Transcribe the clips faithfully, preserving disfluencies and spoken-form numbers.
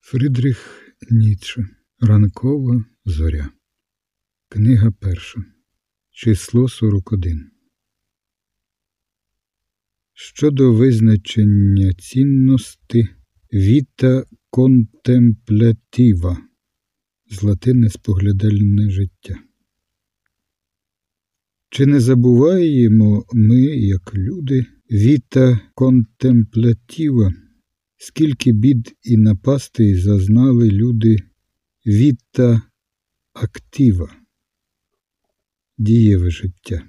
Фридріх Ніцше. Ранкова зоря. Книга перша. Число сорок один. Щодо визначення цінності віта контемплятива, з латини споглядальне життя. Чи не забуваємо ми, як люди, віта контемплятива, скільки бід і напастей зазнали люди віта актива, дієве життя,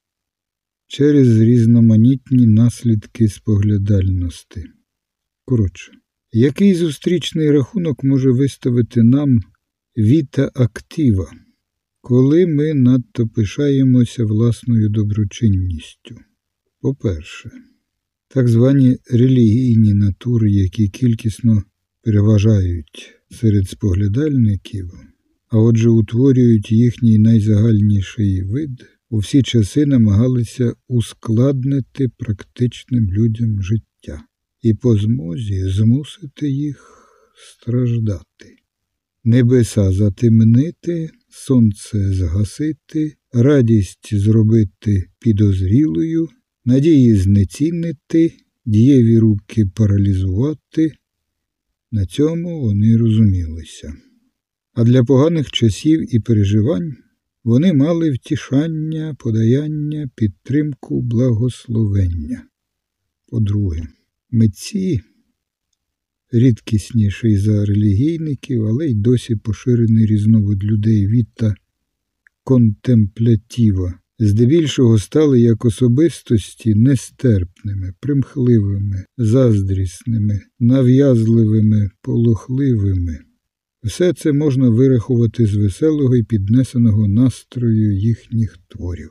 через різноманітні наслідки споглядальності. Коротше, який зустрічний рахунок може виставити нам віта актива, коли ми надто пишаємося власною доброчинністю? По-перше, так звані релігійні натури, які кількісно переважають серед споглядальників, а отже утворюють їхній найзагальніший вид, у всі часи намагалися ускладнити практичним людям життя і по змозі змусити їх страждати. Небеса затемнити, сонце згасити, радість зробити підозрілою, надії знецінити, дієві руки паралізувати. На цьому вони розумілися. А для поганих часів і переживань вони мали втішання, подаяння, підтримку, благословення. По-друге, митці, рідкісніший за релігійників, але й досі поширений різновид людей віта контемплятива, здебільшого стали як особистості нестерпними, примхливими, заздрісними, нав'язливими, полохливими. Все це можна вирахувати з веселого і піднесеного настрою їхніх творів.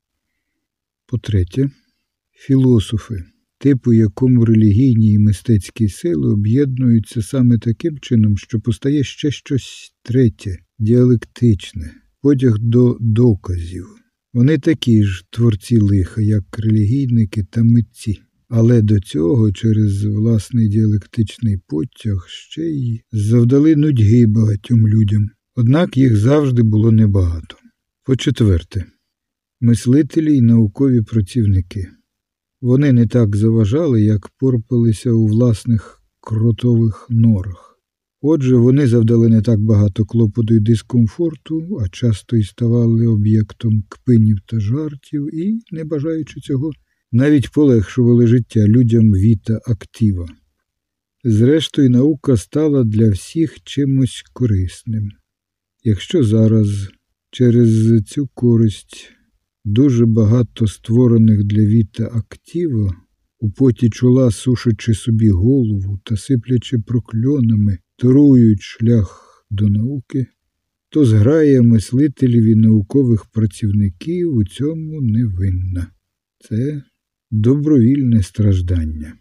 По-третє, філософи, типу якому релігійні і мистецькі сили об'єднуються саме таким чином, що постає ще щось третє, діалектичне, потяг до доказів. Вони такі ж творці лиха, як релігійники та митці, але до цього через власний діалектичний потяг ще й завдали нудьги багатьом людям. Однак їх завжди було небагато. По-четверте, мислителі й наукові працівники. Вони не так заважали, як порпалися у власних кротових норах. Отже, вони завдали не так багато клопоту й дискомфорту, а часто й ставали об'єктом кпинів та жартів і, не бажаючи цього, навіть полегшували життя людям віта актива. Зрештою, наука стала для всіх чимось корисним. Якщо зараз через цю користь дуже багато створених для віта актива, у поті чола сушачи собі голову та сиплячи прокльонами, торують шлях до науки, то зграя мислителів і наукових працівників у цьому не винна. Це добровільне страждання.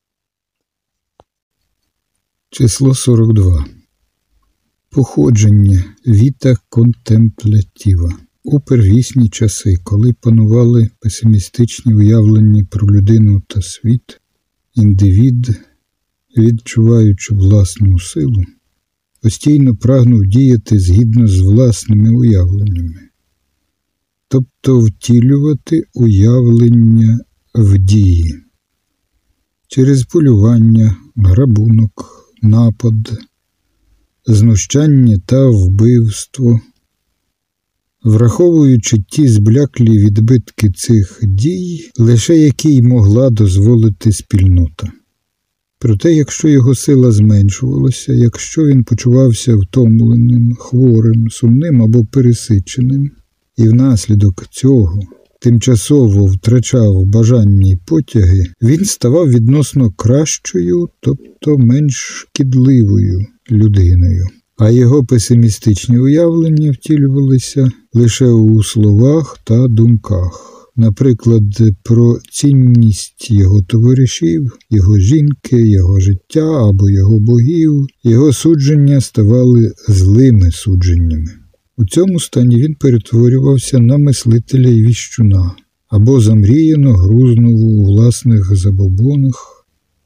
Число сорок два. Походження віта контемплятива. У первісні часи, коли панували песимістичні уявлення про людину та світ, індивід, відчуваючи власну силу, постійно прагнув діяти згідно з власними уявленнями, тобто втілювати уявлення в дії. Через полювання, грабунок, напад, знущання та вбивство. Враховуючи ті збляклі відбитки цих дій, лише які й могла дозволити спільнота. Проте, якщо його сила зменшувалася, якщо він почувався втомленим, хворим, сумним або пересиченим, і внаслідок цього тимчасово втрачав бажання й потяги, він ставав відносно кращою, тобто менш шкідливою людиною. А його песимістичні уявлення втілювалися лише у словах та думках. Наприклад, про цінність його товаришів, його жінки, його життя або його богів, його судження ставали злими судженнями. У цьому стані він перетворювався на мислителя й віщуна, або замріяно грузнув у власних забобонах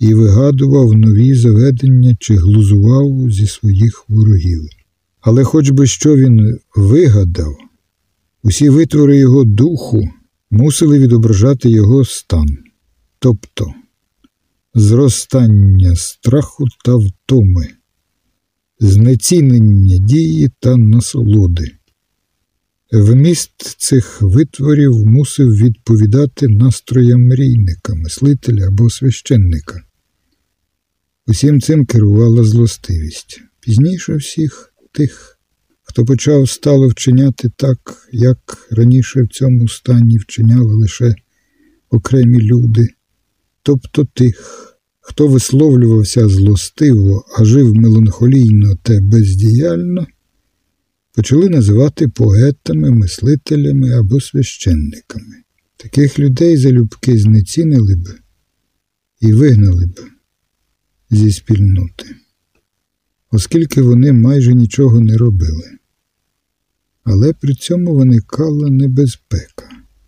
і вигадував нові заведення чи глузував зі своїх ворогів. Але хоч би що він вигадав, усі витвори його духу мусили відображати його стан, тобто зростання страху та втоми, знецінення дії та насолоди. Вміст цих витворів мусив відповідати настроям мрійника, мислителя або священника. Усім цим керувала злостивість. Пізніше всіх тих, хто почав стало вчиняти так, як раніше в цьому стані вчиняли лише окремі люди, тобто тих, хто висловлювався злостиво, а жив меланхолійно та бездіяльно, почали називати поетами, мислителями або священниками. Таких людей залюбки знецінили б і вигнали б зі спільноти, оскільки вони майже нічого не робили. Але при цьому виникала небезпека.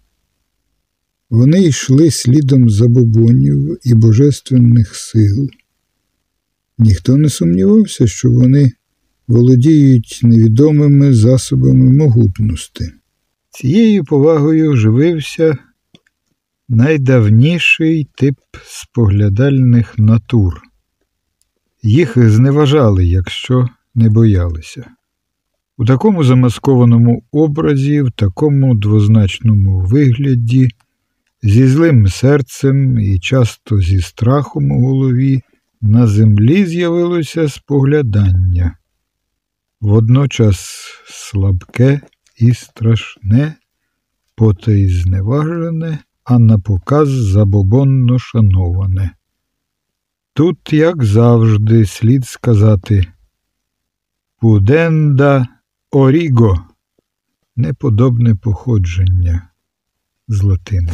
Вони йшли слідом забобонів і божественних сил. Ніхто не сумнівався, що вони володіють невідомими засобами могутності. Цією повагою живився найдавніший тип споглядальних натур. Їх зневажали, якщо не боялися. У такому замаскованому образі, в такому двозначному вигляді, зі злим серцем і часто зі страхом у голові, на землі з'явилося споглядання. Водночас слабке і страшне, поте й зневажене, а напоказ забобонно шановане. Тут, як завжди, слід сказати «пуденда оріго» – неподобне походження з латини.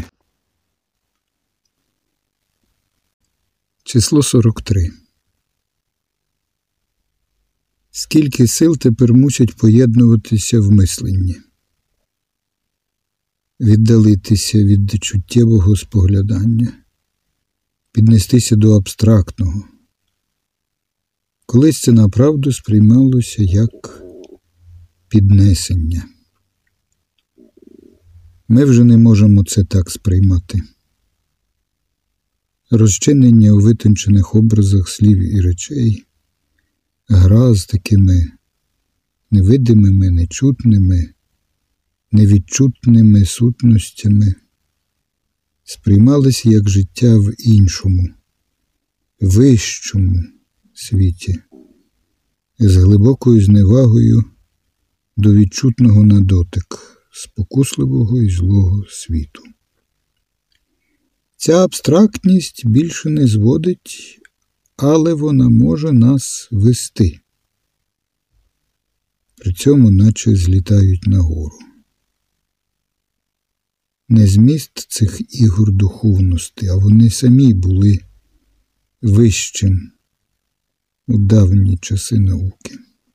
Число сорок три. Скільки сил тепер мусять поєднуватися в мисленні? Віддалитися від чуттєвого споглядання, піднестися до абстрактного. Колись це направду сприймалося як піднесення. Ми вже не можемо це так сприймати. Розчинення у витончених образах слів і речей, гра з такими невидимими, нечутними, невідчутними сутностями сприймалися як життя в іншому, вищому світі, з глибокою зневагою до відчутного на дотик, спокусливого і злого світу. Ця абстрактність більше не зводить, але вона може нас вести. При цьому наче злітають нагору. Не зміст цих ігор духовності, а вони самі були вищим у давні часи науки.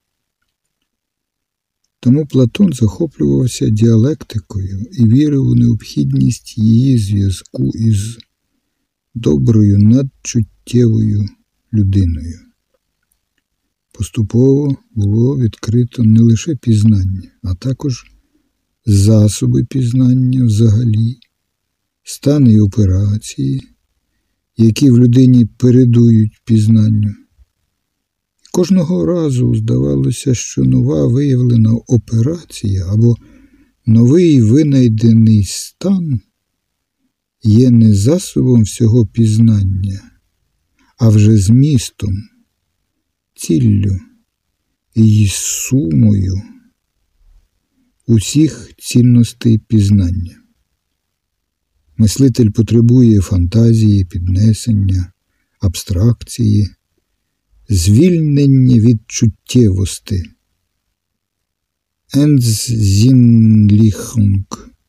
Тому Платон захоплювався діалектикою і вірив у необхідність її зв'язку із доброю надчуттєвою людиною. Поступово було відкрито не лише пізнання, а також засоби пізнання взагалі, стани і операції, які в людині передують пізнанню. Кожного разу здавалося, що нова виявлена операція або новий винайдений стан є не засобом всього пізнання, а вже змістом, ціллю і сумою усіх цінностей пізнання. Мислитель потребує фантазії, піднесення, абстракції, звільнення від чуттєвості, «Entzinnlichung»,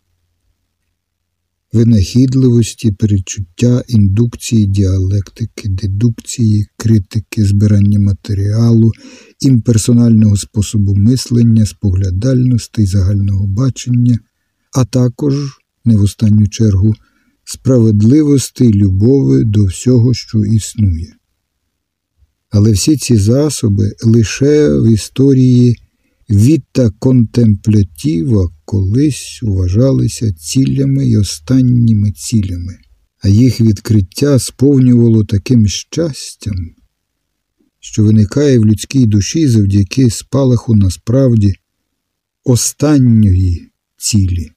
винахідливості, перечуття, індукції, діалектики, дедукції, критики, збирання матеріалу, імперсонального способу мислення, споглядальності, загального бачення, а також, не в останню чергу, справедливості й любові до всього, що існує. Але всі ці засоби лише в історії віта контемплятіва колись вважалися цілями й останніми цілями, а їх відкриття сповнювало таким щастям, що виникає в людській душі завдяки спалаху насправді останньої цілі.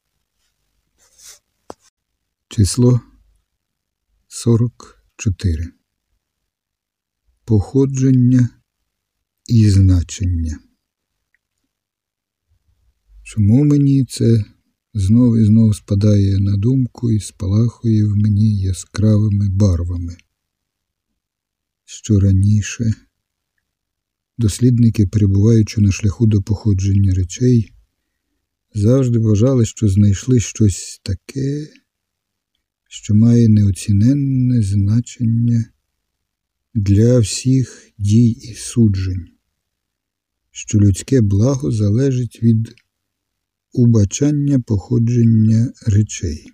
Число сорок чотири. Походження і значення. Чому мені це знов і знов спадає на думку і спалахує в мені яскравими барвами? Що раніше дослідники, перебуваючи на шляху до походження речей, завжди вважали, що знайшли щось таке, що має неоціненне значення для всіх дій і суджень, що людське благо залежить від убачання походження речей.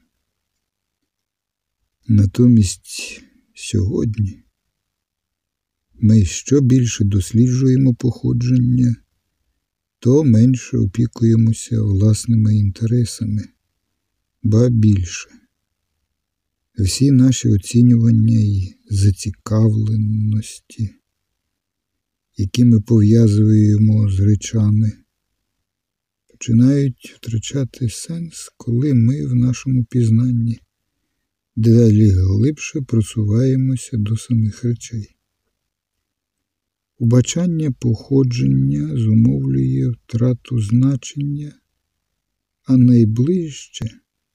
Натомість сьогодні ми що більше досліджуємо походження, то менше опікуємося власними інтересами, ба більше. Всі наші оцінювання і зацікавленості, які ми пов'язуємо з речами, починають втрачати сенс, коли ми в нашому пізнанні дедалі глибше просуваємося до самих речей. Убачання походження зумовлює втрату значення, а найближче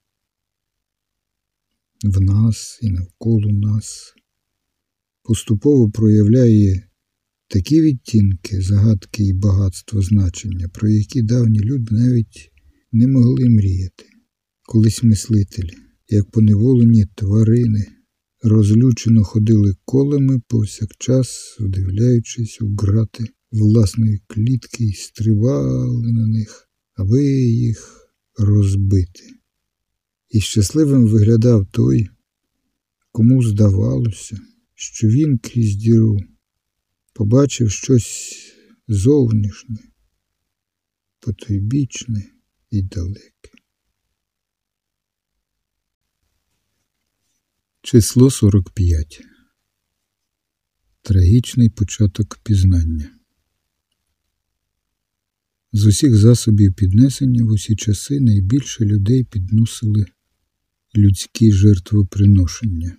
в нас і навколо нас поступово проявляє такі відтінки, загадки і багатство значення, про які давні люди навіть не могли мріяти. Колись мислителі, як поневолені тварини, розлючено ходили колами повсякчас, вдивляючись у грати власної клітки, і стрибали на них, аби їх розбити. І щасливим виглядав той, кому здавалося, що він крізь діру побачив щось зовнішнє, потойбічне і далеке. Число сорок п'ять. Трагічний початок пізнання. З усіх засобів піднесення в усі часи найбільше людей підносили людські жертвоприношення.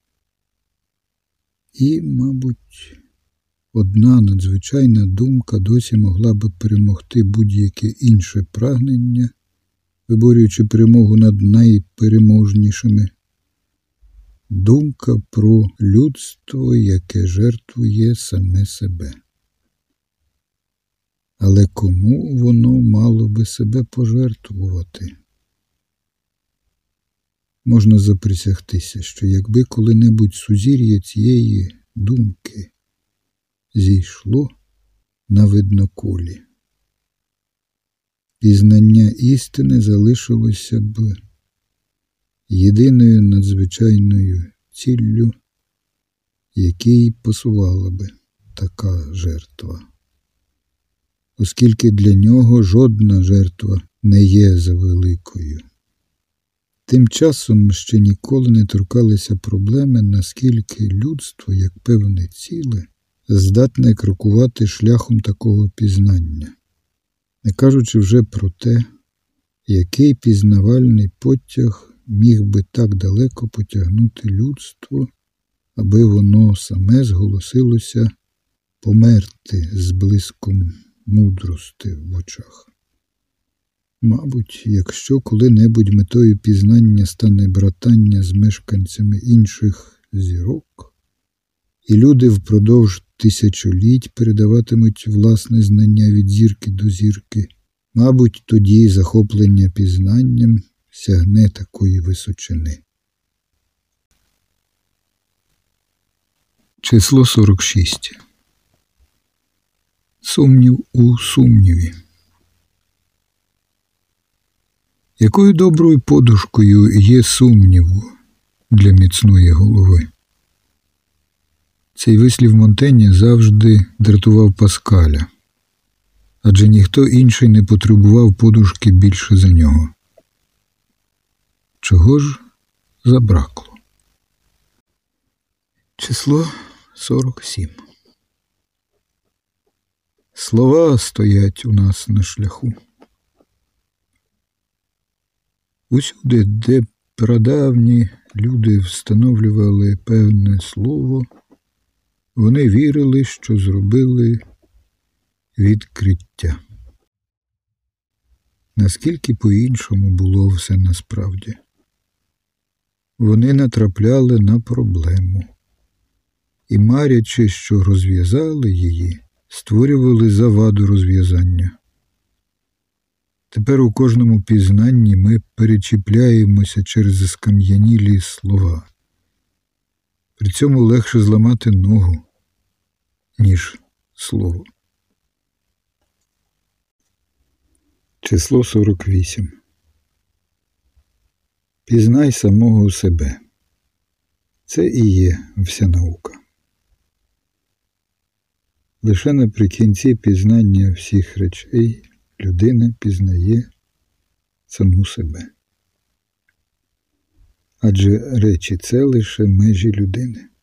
І, мабуть, одна надзвичайна думка досі могла би перемогти будь-яке інше прагнення, виборюючи перемогу над найпереможнішими. Думка про людство, яке жертвує саме себе. Але кому воно мало би себе пожертвувати? Можна заприсягтися, що якби коли-небудь сузір'я цієї думки зійшло на видноколі, пізнання істини залишилося б єдиною надзвичайною ціллю, якій посувала би така жертва, оскільки для нього жодна жертва не є завеликою. Тим часом ще ніколи не торкалися проблеми, наскільки людство, як певне ціле, здатне крокувати шляхом такого пізнання, не кажучи вже про те, який пізнавальний потяг міг би так далеко потягнути людство, аби воно саме зголосилося померти з блиском мудрости в очах. Мабуть, якщо коли-небудь метою пізнання стане братання з мешканцями інших зірок, і люди впродовж тисячоліть передаватимуть власне знання від зірки до зірки, мабуть, тоді захоплення пізнанням сягне такої височини. Число сорок шість. Сумнів у сумніві. Якою доброю подушкою є сумніву, для міцної голови. Цей вислів Монтенья завжди дратував Паскаля, адже ніхто інший не потребував подушки більше за нього. Чого ж забракло? Число сорок сім. Слова стоять у нас на шляху. Усюди, де прадавні люди встановлювали певне слово, вони вірили, що зробили відкриття. Наскільки по-іншому було все насправді. Вони натрапляли на проблему і, марячи, що розв'язали її, створювали заваду розв'язання. Тепер у кожному пізнанні ми перечіпляємося через скам'янілі слова. При цьому легше зламати ногу, ніж слово. Число сорок вісім. Пізнай самого себе. Це і є вся наука. Лише наприкінці пізнання всіх речей людина пізнає саму себе. Адже речі – це лише межі людини.